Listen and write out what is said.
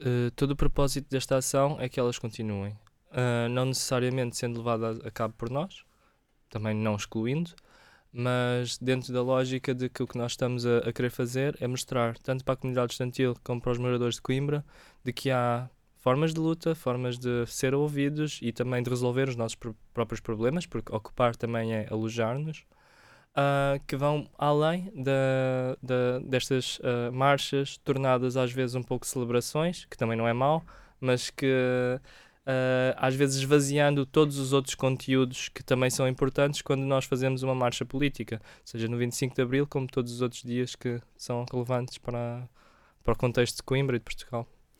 Todo o propósito desta ação é que elas continuem. Não necessariamente sendo levada a cabo por nós, também não excluindo, mas dentro da lógica de que o que nós estamos a querer fazer é mostrar, tanto para a comunidade estudantil como para os moradores de Coimbra, de que há formas de luta, formas de ser ouvidos e também de resolver os nossos próprios problemas, porque ocupar também é alojar-nos, que vão além destas marchas, tornadas às vezes um pouco celebrações, que também não é mau, mas que às vezes esvaziando todos os outros conteúdos que também são importantes quando nós fazemos uma marcha política, seja no 25 de Abril, como todos os outros dias que são relevantes para o contexto de Coimbra e de Portugal.